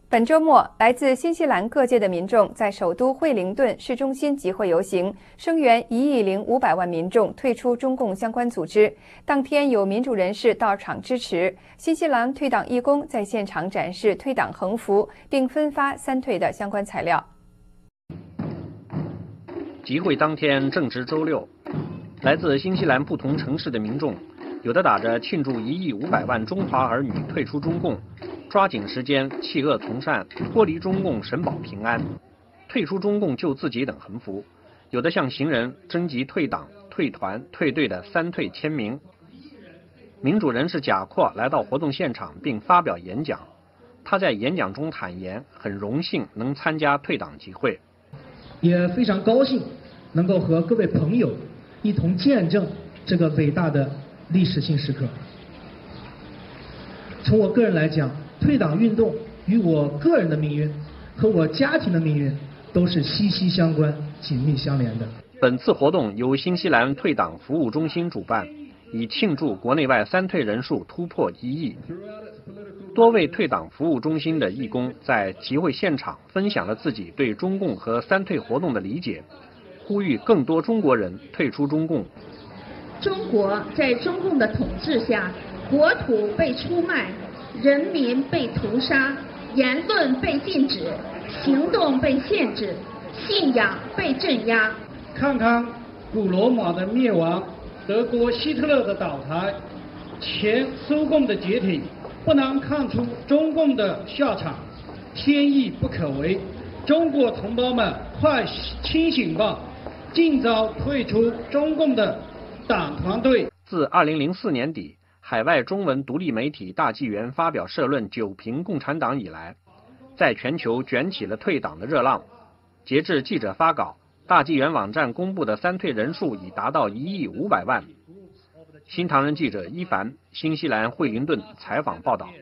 本周末，来自新西兰各界的民众在首都惠灵顿市中心集会游行，声援1.05亿民众退出中共相关组织。当天，有民主人士到场支持。新西兰退党义工在现场展示退党横幅，并分发3退的相关材料。 集会当天正值周六，来自新西兰不同城市的民众，有的打着庆祝1.5亿中华儿女退出中共，抓紧时间弃恶从善，脱离中共神保平安，退出中共救自己等横幅，有的向行人征集退党、退团、退队的3退签名。民主人士贾阔来到活动现场并发表演讲，他在演讲中坦言，很荣幸能参加退党集会， 也非常高兴能够和各位朋友一同见证这个伟大的历史性时刻。从我个人来讲，退党运动与我个人的命运和我家庭的命运都是息息相关、紧密相连的。 本次活动由新西兰退党服务中心主办，以庆祝国内外3退人数突破1亿。多位退党服务中心的义工在集会现场分享了自己对中共和3退活动的理解，呼吁更多中国人退出中共。 中国在中共的统治下，国土被出卖，人民被屠杀，言论被禁止，行动被限制，信仰被镇压。 看看古罗马的灭亡，德国希特勒的倒台，前苏共的解体，不难看出中共的下场，天意不可违。中国同胞们，快清醒吧！尽早退出中共的党团队。 自2004年底，海外中文独立媒体大纪元发表社论9评共产党以来，在全球卷起了退党的热浪。截至记者发稿，大纪元网站公布的3退人数已达到1.5亿。新唐人记者伊凡，新西兰惠灵顿采访报道。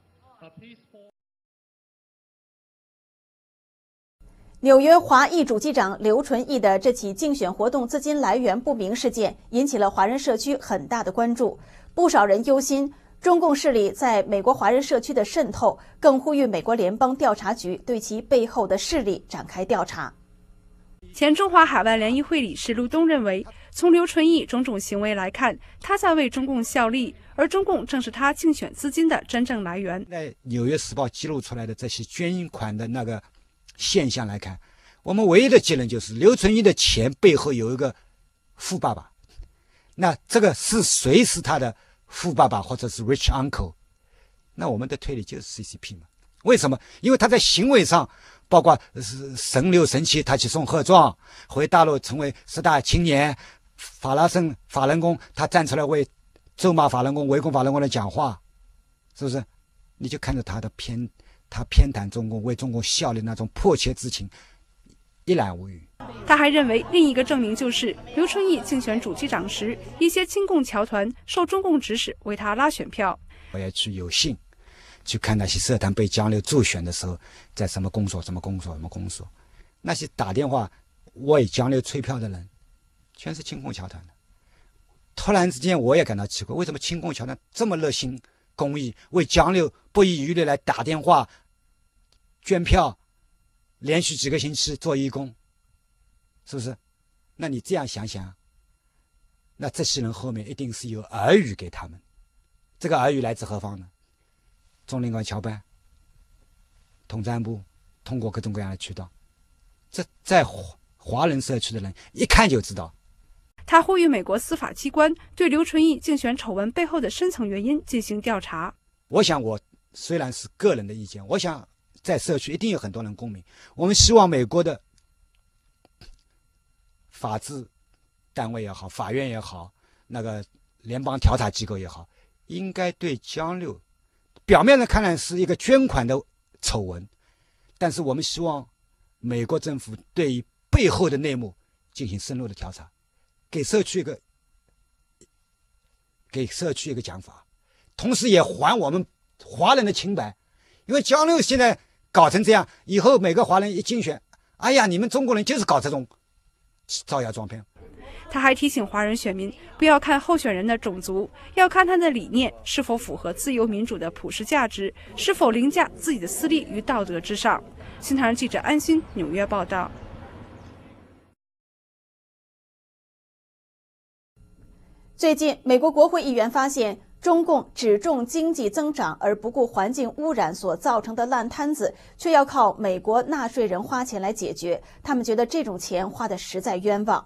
纽约华裔主机长刘纯义的这起竞选活动资金来源不明事件引起了华人社区很大的关注，不少人忧心中共势力在美国华人社区的渗透，更呼吁美国联邦调查局对其背后的势力展开调查。 前中华海外联谊会理事陆东认为，从刘纯义种种行为来看，他在为中共效力，而中共正是他竞选资金的真正来源。 在《纽约时报》记录出来的这些捐款的那个现象来看，我们唯一的结论就是刘纯义的钱背后有一个富爸爸，那这个是谁是他的富爸爸或者是 rich uncle？ 那我们的推理就是 CCP 嘛？为什么？因为他在行为上，包括神六神七，他去送贺状，回大陆成为10大青年，法拉盛法轮功，他站出来为咒骂法轮功、围攻法轮功的讲话，是不是？你就看着他偏袒中共、为中共效力那种迫切之情，一览无余。 他还认为，另一个证明就是刘春义竞选主机长时，一些亲共侨团受中共指使为他拉选票。 我也去有幸去看那些社团被江流助选的时候，在什么公所、那些打电话为江流催票的人，全是亲共侨团的。突然之间，我也感到奇怪，为什么亲共侨团这么热心公益，为江流不遗余力来打电话、捐票，连续几个星期做义工，是不是？那你这样想想，那这些人后面一定是有耳语给他们。这个耳语来自何方呢？中领馆侨办、统战部，通过各种各样的渠道，这在华人社区的人一看就知道。 他呼吁美国司法机关对刘纯义竞选丑闻背后的深层原因进行调查。 我想，我虽然是个人的意见，我想在社区一定有很多人共鸣。我们希望美国的法治单位也好，法院也好，那个联邦调查机构也好，应该对江流表面上看来是一个捐款的丑闻，但是我们希望美国政府对于背后的内幕进行深入的调查，给社区一个讲法，同时也还我们华人的清白。因为江流现在搞成这样，以后每个华人一竞选，哎呀，你们中国人就是搞这种造谣撞骗。 他还提醒华人选民，不要看候选人的种族，要看他的理念是否符合自由民主的普世价值，是否凌驾自己的私利于道德之上。新唐人记者安欣纽约报道。 最近，美国国会议员发现，中共只重经济增长而不顾环境污染所造成的烂摊子，却要靠美国纳税人花钱来解决。他们觉得这种钱花得实在冤枉。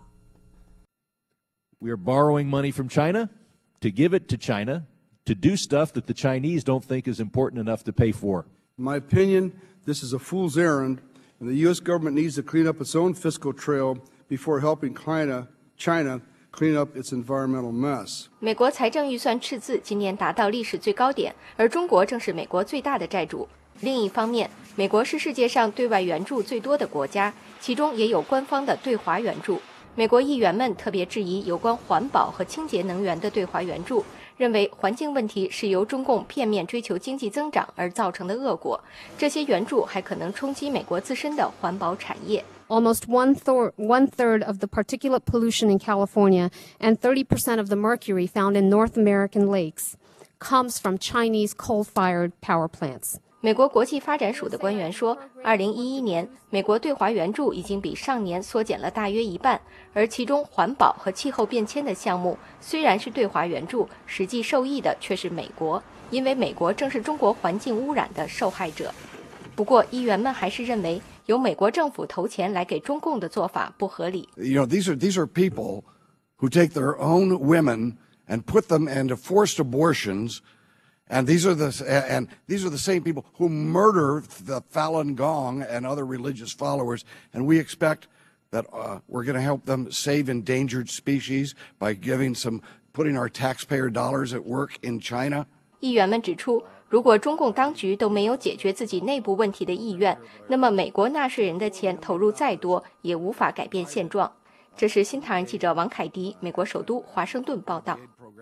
We are borrowing money from China to give it to China to do stuff that the Chinese don't think is important enough to pay for. In my opinion, this is a fool's errand, and the U.S. government needs to clean up its own fiscal trail before helping China clean up its environmental mess. 美国财政预算赤字今年达到历史最高点，而中国正是美国最大的债主。另一方面，美国是世界上对外援助最多的国家，其中也有官方的对华援助。美国议员们特别质疑有关环保和清洁能源的对华援助，认为环境问题是由中共片面追求经济增长而造成的恶果。这些援助还可能冲击美国自身的环保产业。 Almost one third of the particulate pollution in California and 30% of the mercury found in North American lakes comes from Chinese coal-fired power plants. 美国国际发展署的官员说，2011年，美国对华援助已经比上年缩减了大约一半，而其中环保和气候变迁的项目虽然是对华援助，实际受益的却是美国，因为美国正是中国环境污染的受害者。不过，议员们还是认为，由美国政府投钱来给中共的做法不合理。 These are people who take their own women and put them into forced abortions. And these are the same people who murder the Falun Gong and other religious followers, and we expect that we're going to help them save endangered species by putting our taxpayer dollars at work in China. 议员们指出，如果中共当局都没有解决自己内部问题的意愿，那么美国纳税人的钱投入再多，也无法改变现状。这是新唐人记者王凯迪，美国首都华盛顿报道。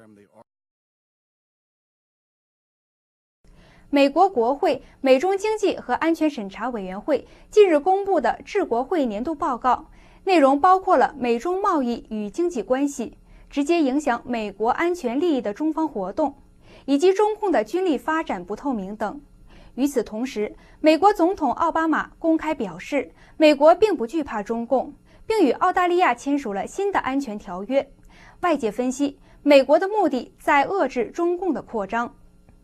美国国会美中经济和安全审查委员会近日公布的致国会年度报告，内容包括了美中贸易与经济关系、直接影响美国安全利益的中方活动，以及中共的军力发展不透明等。与此同时，美国总统奥巴马公开表示，美国并不惧怕中共，并与澳大利亚签署了新的安全条约。外界分析，美国的目的在遏制中共的扩张。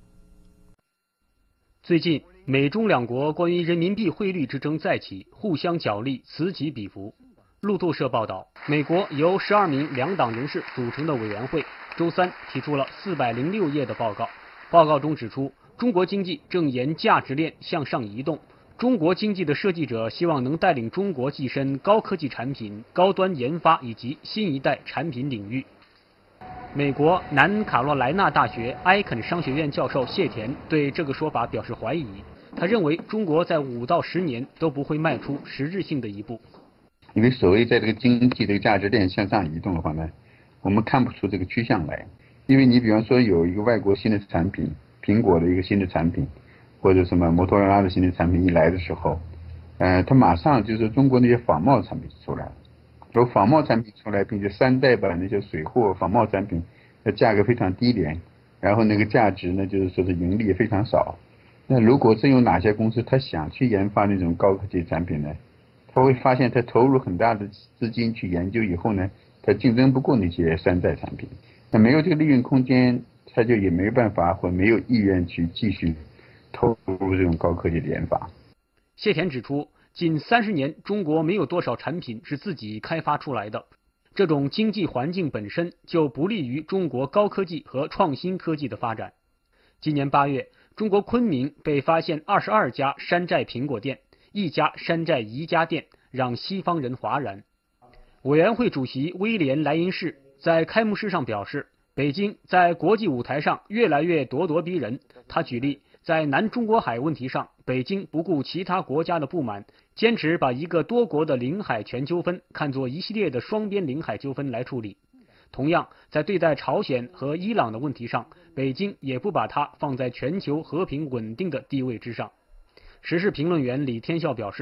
最近，美中两国关于人民币汇率之争再起，互相角力，此起彼伏。路透社报道，美国由12名两党人士组成的委员会周三提出了406页的报告。报告中指出，中国经济正沿价值链向上移动。中国经济的设计者希望能带领中国跻身高科技产品、高端研发以及新一代产品领域。美国南卡罗来纳大学埃肯商学院教授谢田对这个说法表示怀疑。他认为中国在5到10年都不会迈出实质性的一步。 因为所谓在这个经济的价值链向上移动的话呢，我们看不出这个趋向来。因为你比方说有一个外国新的产品，苹果的一个新的产品，或者什么摩托罗拉的新的产品一来的时候，它马上就是中国那些仿冒产品出来了。有仿冒产品出来，并且山寨版那些水货仿冒产品的价格非常低廉，然后那个价值呢，就是说是盈利也非常少。那如果真有哪些公司他想去研发那种高科技产品呢，他会发现他投入很大的资金去研究以后呢，他竞争不过那些山寨产品，那没有这个利润空间，他就也没办法或没有意愿去继续投入这种高科技的研发。 谢田指出，近30年，中国没有多少产品是自己开发出来的。这种经济环境本身就不利于中国高科技和创新科技的发展。今年8月，中国昆明被发现22家山寨苹果店，1家山寨宜家店，让西方人哗然。委员会主席威廉·莱因士在开幕式上表示，北京在国际舞台上越来越咄咄逼人。他举例，在南中国海问题上，北京不顾其他国家的不满，坚持把一个多国的领海权纠纷看作一系列的双边领海纠纷来处理。同样，在对待朝鲜和伊朗的问题上，北京也不把它放在全球和平稳定的地位之上。时事评论员李天笑表示，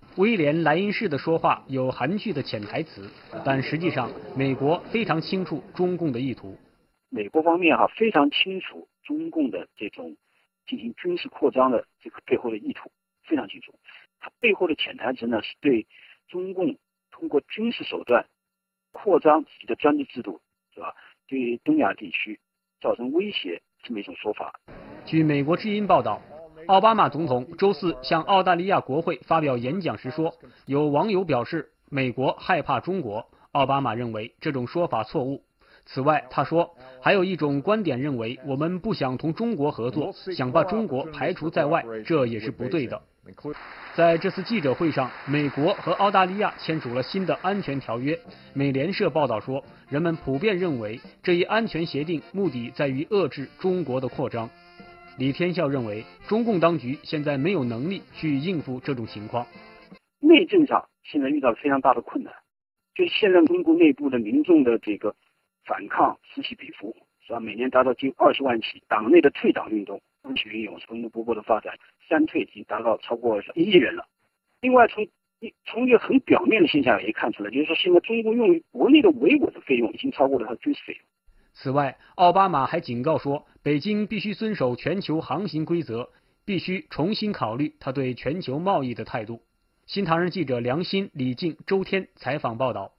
威廉莱因士的说话有含蓄的潜台词，但实际上美国非常清楚中共的意图。 美国方面非常清楚中共的这种进行军事扩张的这个背后的意图，非常清楚。它背后的潜台词呢，是对中共通过军事手段扩张自己的专制制度，是吧？对东亚地区造成威胁这么一种说法。 据美国之音报道，奥巴马总统周四向澳大利亚国会发表演讲时说，有网友表示美国害怕中国，奥巴马认为这种说法错误。此外，他说还有一种观点认为我们不想同中国合作，想把中国排除在外，这也是不对的。在这次记者会上，美国和澳大利亚签署了新的安全条约。美联社报道说，人们普遍认为这一安全协定目的在于遏制中国的扩张。李天笑认为，中共当局现在没有能力去应付这种情况。 内政上现在遇到非常大的困难，就是现在中国内部的民众的这个反抗此起彼伏，是吧？每年达到近20万起，党内的退党运动风起云涌，从不勃的发展，三退已经达到超过1亿人了。另外，从一个很表面的现象也可以看出来，就是说现在中国用于国内的维稳的费用已经超过了它的军事费用。 此外，奥巴马还警告说，北京必须遵守全球航行规则，必须重新考虑他对全球贸易的态度。新唐人记者梁鑫、李静、周天采访报道。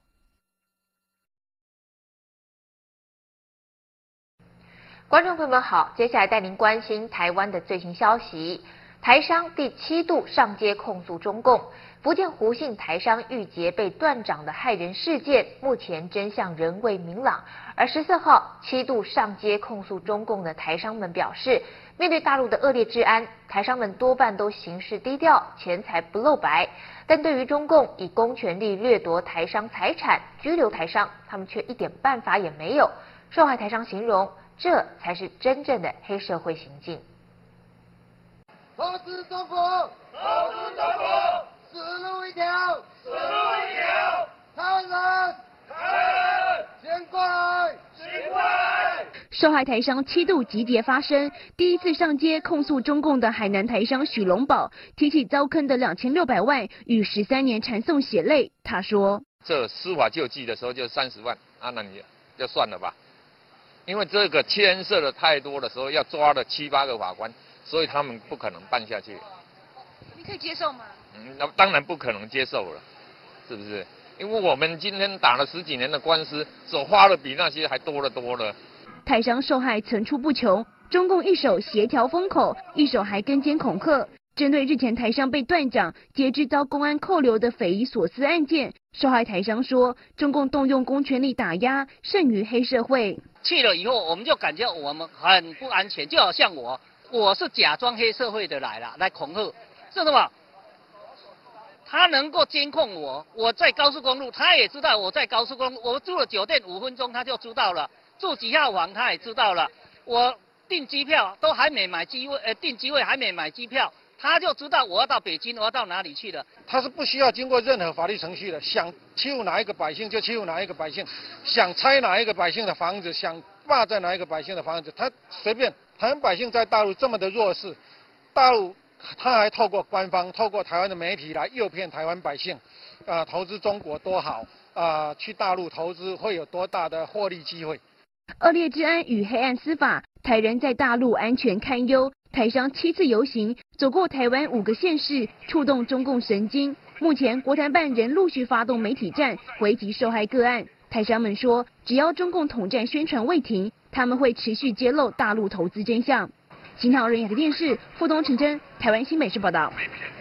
观众朋友们好，接下来带您关心台湾的最新消息。台商第7度上街控诉中共，福建胡姓台商郁结被断掌的害人事件，目前真相仍未明朗。而14号7度上街控诉中共的台商们表示，面对大陆的恶劣治安，台商们多半都行事低调，钱财不露白。但对于中共以公权力掠夺台商财产、拘留台商，他们却一点办法也没有。受害台商形容，这才是真正的黑社会行径。 投资中国，投资中国，死路一条，死路一条。台湾人，台湾人，醒过来，醒过来！ 受害台商7度集结发声，第一次上街控诉中共的海南台商许龙宝提起遭坑的2600万与13年缠讼血泪。他说：“ 这司法救济的时候就30万，那你就算了吧，因为这个牵涉的太多的时候，要抓了7、8个法官。”所以他们不可能办下去。 你可以接受吗？ 那当然不可能接受了，是不是？因为我们今天打了10几年的官司，所花的比那些还多了。 台商受害层出不穷，中共一手协调封口，一手还跟监恐吓。针对日前台商被断掌，截至遭公安扣留的匪夷所思案件，受害台商说，中共动用公权力打压，胜于黑社会。 去了以后，我们就感觉我们很不安全，就好像我是假装黑社会的来恐吓，是什么？他能够监控我在高速公路，他也知道我在高速公路，我住了酒店5分钟他就知道了，住几号房他也知道了，我订机票都还没买机位，订机位还没买机票，他就知道我要到北京，我要到哪里去了。 他是不需要经过任何法律程序的，想欺负哪一个百姓就欺负哪一个百姓，想拆哪一个百姓的房子，想霸占哪一个百姓的房子，他随便。台湾百姓在大陆这么的弱势，大陆他还透过官方、透过台湾的媒体来诱骗台湾百姓，投资中国多好，去大陆投资会有多大的获利机会？ 恶劣治安与黑暗司法，台人在大陆安全堪忧。台商7次游行，走过台湾5个县市，触动中共神经。目前国台办仍陆续发动媒体战，回击受害个案。台商们说，只要中共统战宣传未停，他们会持续揭露大陆投资真相。新唐人亚太电视傅东陈真，台湾新北市报道。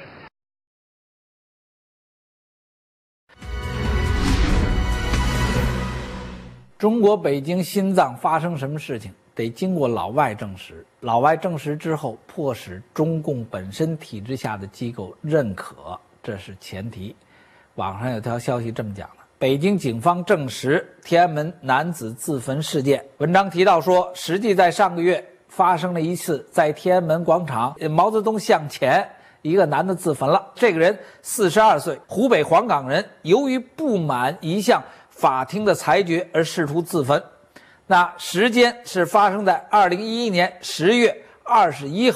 中国北京心脏发生什么事情，得经过老外证实，老外证实之后，迫使中共本身体制下的机构认可，这是前提。网上有条消息这么讲的。北京警方证实天安门男子自焚事件，文章提到说，实际在上个月发生了一次在天安门广场毛泽东像前，一个男的自焚了。这个人42岁，湖北黄冈人，由于不满一项法庭的裁决而试图自焚。那时间是发生在2011年10月21号。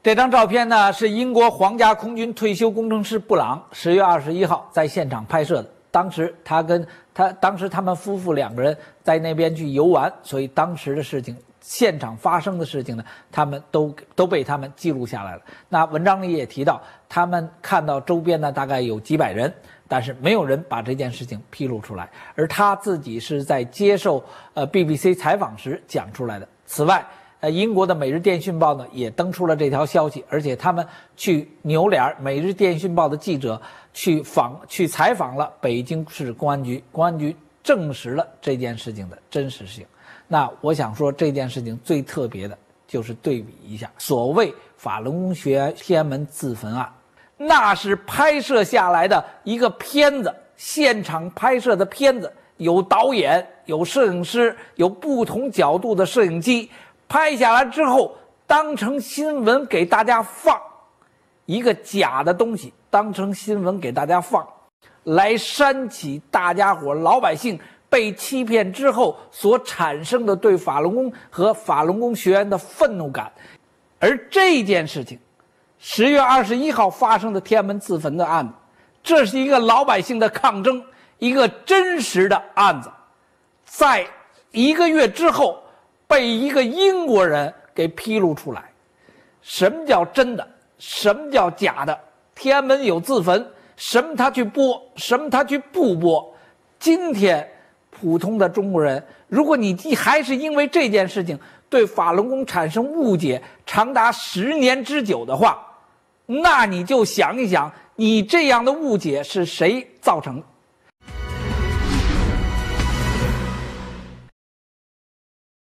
这张照片呢是英国皇家空军退休工程师布朗10月21号在现场拍摄的。当时他们夫妇2个人在那边去游玩，所以当时的事情，现场发生的事情呢，他们都被他们记录下来了。那文章里也提到，他们看到周边呢大概有几百人，但是没有人把这件事情披露出来，而他自己是在接受BBC 采访时讲出来的。此外，英国的《每日电讯报》呢也登出了这条消息，而且他们去扭脸，《每日电讯报》的记者去采访了北京市公安局，公安局证实了这件事情的真实性。那我想说，这件事情最特别的就是对比一下所谓法轮功学员天安门自焚案，那是拍摄下来的一个片子，现场拍摄的片子，有导演，有摄影师，有不同角度的摄影机，拍下来之后当成新闻给大家放，一个假的东西当成新闻给大家放，来煽起大家伙老百姓被欺骗之后所产生的对法轮功和法轮功学员的愤怒感。而这件事情10月21号发生的天安门自焚的案子，这是一个老百姓的抗争，一个真实的案子，在1个月之后被一个英国人给披露出来。什么叫真的，什么叫假的？天安门有自焚，什么他去播，什么他去不播。今天普通的中国人，如果你还是因为这件事情对法轮功产生误解长达10年之久的话，那你就想一想，你这样的误解是谁造成的？